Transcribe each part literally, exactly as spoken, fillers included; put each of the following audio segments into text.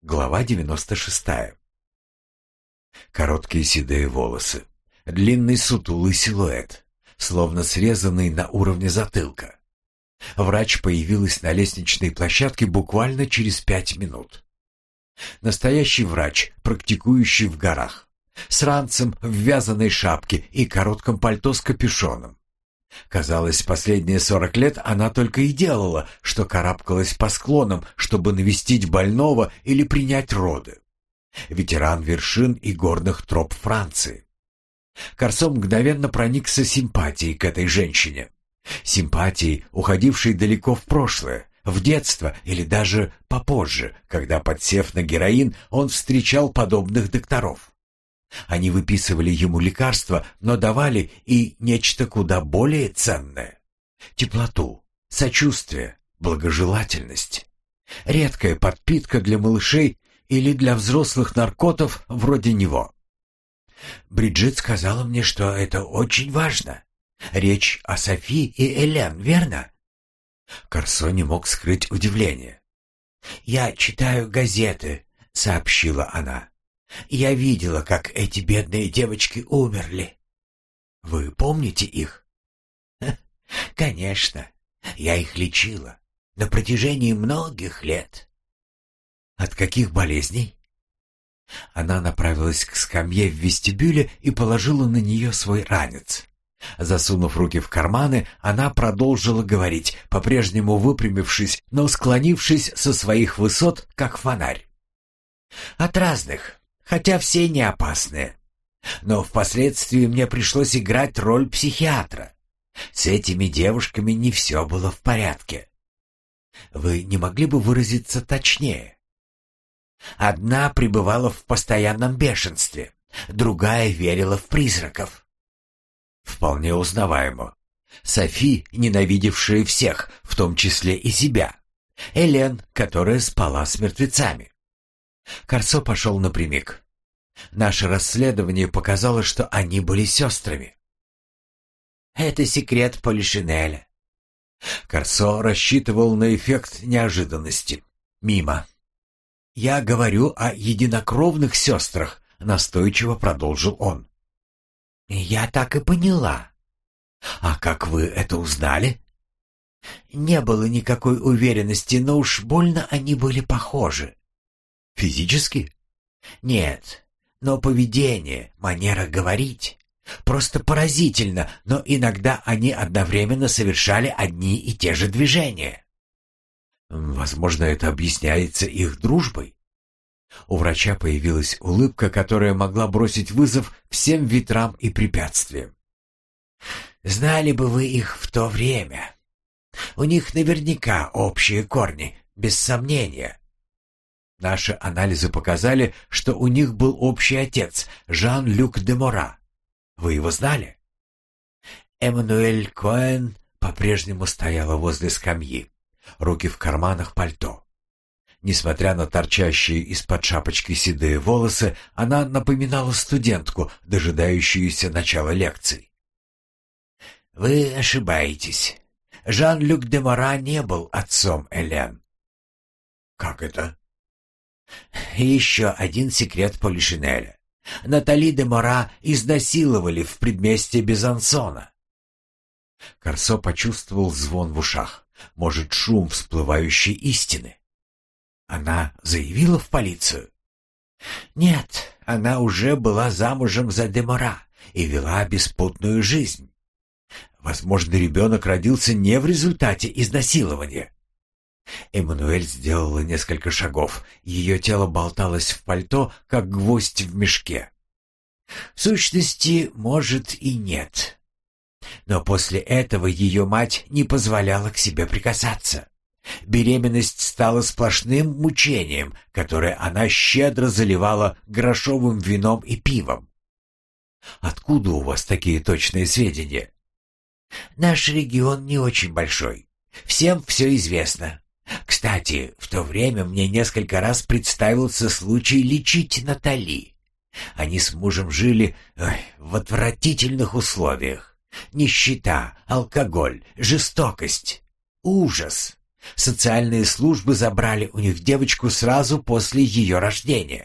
Глава девяносто шестая. Короткие седые волосы, длинный сутулый силуэт, словно срезанный на уровне затылка. Врач появилась на лестничной площадке буквально через пять минут. Настоящий врач, практикующий в горах, с ранцем в вязаной шапке и коротком пальто с капюшоном. Казалось, последние сорок лет она только и делала, что карабкалась по склонам, чтобы навестить больного или принять роды. Ветеран вершин и горных троп Франции. Корсо мгновенно проникся симпатией к этой женщине. Симпатией, уходившей далеко в прошлое, в детство или даже попозже, когда, подсев на героин, он встречал подобных докторов. Они выписывали ему лекарства, но давали и нечто куда более ценное. Теплоту, сочувствие, благожелательность. Редкая подпитка для малышей или для взрослых наркотов вроде него. Бриджит сказала мне, что это очень важно. Речь о Софи и Элен, верно? Корсо не мог скрыть удивление. «Я читаю газеты», — сообщила она. «Я видела, как эти бедные девочки умерли. Вы помните их?» «Конечно. Я их лечила на протяжении многих лет». «От каких болезней?» Она направилась к скамье в вестибюле и положила на нее свой ранец. Засунув руки в карманы, она продолжила говорить, по-прежнему выпрямившись, но склонившись со своих высот, как фонарь. «От разных. Хотя все не опасные. Но впоследствии мне пришлось играть роль психиатра. С этими девушками не все было в порядке. Вы не могли бы выразиться точнее? Одна пребывала в постоянном бешенстве, другая верила в призраков. Вполне узнаваемо. Софи, ненавидевшая всех, в том числе и себя. Элен, которая спала с мертвецами. Корсо пошел напрямик. Наше расследование показало, что они были сестрами. Это секрет Полишинеля. Корсо рассчитывал на эффект неожиданности. Мимо. Я говорю о единокровных сестрах, настойчиво продолжил он. Я так и поняла. А как вы это узнали? Не было никакой уверенности, но уж больно они были похожи. Физически? Нет, но поведение, манера говорить. Просто поразительно, но иногда они одновременно совершали одни и те же движения. Возможно, это объясняется их дружбой. У врача появилась улыбка, которая могла бросить вызов всем ветрам и препятствиям. Знали бы вы их в то время. У них наверняка общие корни, без сомнения. Наши анализы показали, что у них был общий отец, Жан-Люк де Мора. Вы его знали? Эммануэль Коэн по-прежнему стояла возле скамьи, руки в карманах пальто. Несмотря на торчащие из-под шапочки седые волосы, она напоминала студентку, дожидающуюся начала лекций. «Вы ошибаетесь. Жан-Люк де Мора не был отцом Элен». «Как это?» «Еще один секрет Полишинеля. Натали де Мора изнасиловали в предместье Безансона». Корсо почувствовал звон в ушах, может, шум всплывающей истины. Она заявила в полицию? Нет, она уже была замужем за де Мора и вела беспутную жизнь. Возможно, ребенок родился не в результате изнасилования. Эммануэль сделала несколько шагов. Ее тело болталось в пальто, как гвоздь в мешке. В сущности, может и нет. Но после этого ее мать не позволяла к себе прикасаться. Беременность стала сплошным мучением, которое она щедро заливала грошовым вином и пивом. Откуда у вас такие точные сведения? Наш регион не очень большой. Всем все известно. Кстати, в то время мне несколько раз представился случай лечить Натали. Они с мужем жили ой, в отвратительных условиях. Нищета, алкоголь, жестокость, ужас. Социальные службы забрали у них девочку сразу после ее рождения.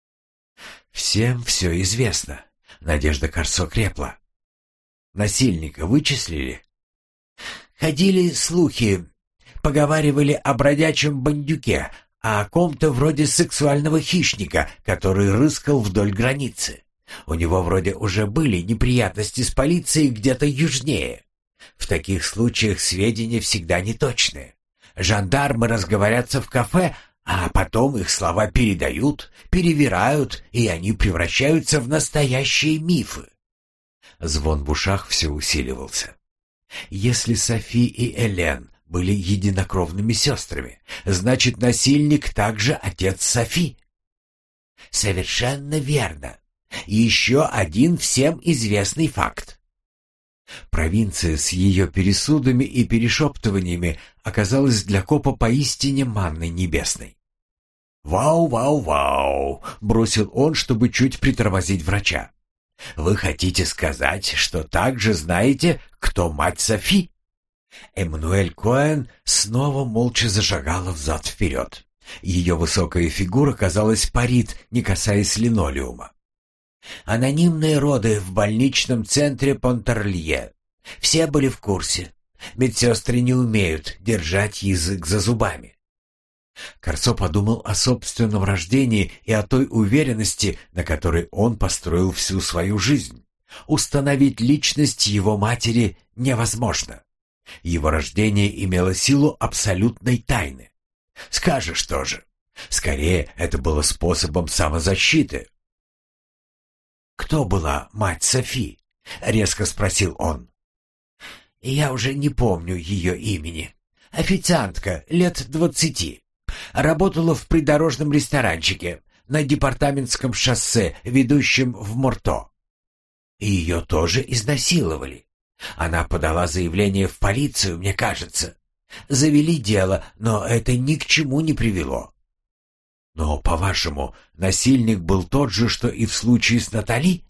Всем все известно. Надежда Корсо крепла. Насильника вычислили? Ходили слухи. Поговаривали о бродячем бандюке, а о ком-то вроде сексуального хищника, который рыскал вдоль границы. У него вроде уже были неприятности с полицией где-то южнее. В таких случаях сведения всегда неточные. Жандармы разговорятся в кафе, а потом их слова передают, перевирают, и они превращаются в настоящие мифы. Звон в ушах все усиливался. Если Софи и Элен были единокровными сестрами, значит, насильник также отец Софи. Совершенно верно. Еще один всем известный факт. Провинция с ее пересудами и перешептываниями оказалась для копа поистине манной небесной. «Вау, вау, вау!» — бросил он, чтобы чуть притормозить врача. «Вы хотите сказать, что также знаете, кто мать Софи?» Эммануэль Коэн снова молча зашагала взад-вперед. Ее высокая фигура, казалось, парит, не касаясь линолеума. Анонимные роды в больничном центре Понтарлье. Все были в курсе. Медсестры не умеют держать язык за зубами. Корсо подумал о собственном рождении и о той уверенности, на которой он построил всю свою жизнь. Установить личность его матери невозможно. Его рождение имело силу абсолютной тайны. Скажешь тоже. Скорее, это было способом самозащиты. «Кто была мать Софи?» — резко спросил он. «Я уже не помню ее имени. Официантка, лет двадцати. Работала в придорожном ресторанчике на департаментском шоссе, ведущем в Морто. Ее тоже изнасиловали. Она подала заявление в полицию, мне кажется. Завели дело, но это ни к чему не привело. Но, по-вашему, насильник был тот же, что и в случае с Натали?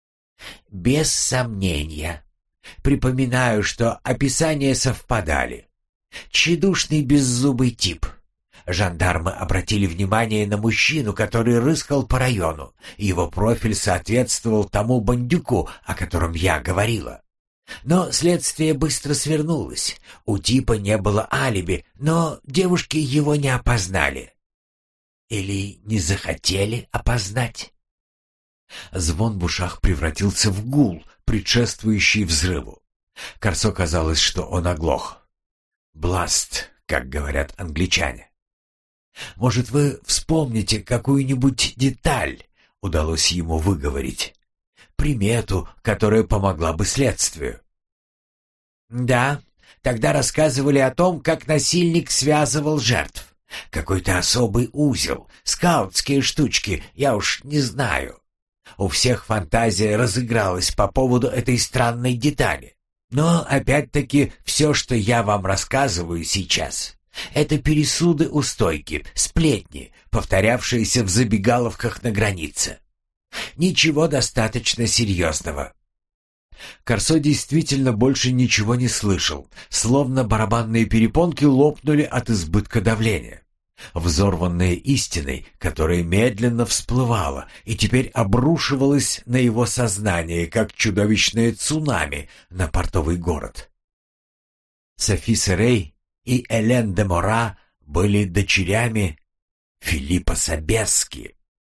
Без сомнения. Припоминаю, что описания совпадали. Тщедушный беззубый тип. Жандармы обратили внимание на мужчину, который рыскал по району. Его профиль соответствовал тому бандюку, о котором я говорила. Но следствие быстро свернулось. У типа не было алиби, но девушки его не опознали. Или не захотели опознать? Звон в ушах превратился в гул, предшествующий взрыву. Корсо казалось, что он оглох. «Бласт», как говорят англичане. «Может, вы вспомните какую-нибудь деталь?» — удалось ему выговорить. «Примету, которая помогла бы следствию». «Да, тогда рассказывали о том, как насильник связывал жертв. Какой-то особый узел, скаутские штучки, я уж не знаю. У всех фантазия разыгралась по поводу этой странной детали. Но, опять-таки, все, что я вам рассказываю сейчас, это пересуды у стойки, сплетни, повторявшиеся в забегаловках на границе. Ничего достаточно серьезного». Корсо действительно больше ничего не слышал, словно барабанные перепонки лопнули от избытка давления. Взорванная истиной, которая медленно всплывала и теперь обрушивалась на его сознание, как чудовищное цунами на портовый город. Софи Серей и Элен де Мора были дочерями Филиппа Собески.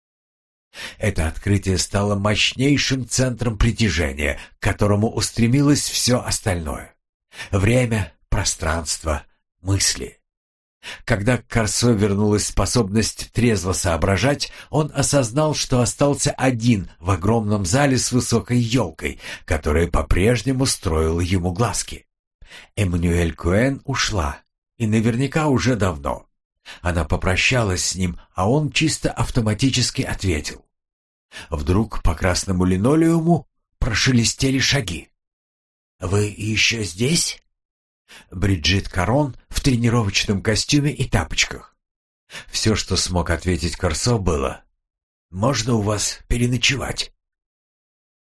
Это открытие стало мощнейшим центром притяжения, к которому устремилось все остальное. Время, пространство, мысли. Когда к Корсо вернулась способность трезво соображать, он осознал, что остался один в огромном зале с высокой елкой, которая по-прежнему строила ему глазки. Эммануэль Коэн ушла, и наверняка уже давно. Она попрощалась с ним, а он чисто автоматически ответил. Вдруг по красному линолеуму прошелестели шаги. «Вы еще здесь?» Бриджит Карон в тренировочном костюме и тапочках. Все, что смог ответить Корсо, было: «Можно у вас переночевать?»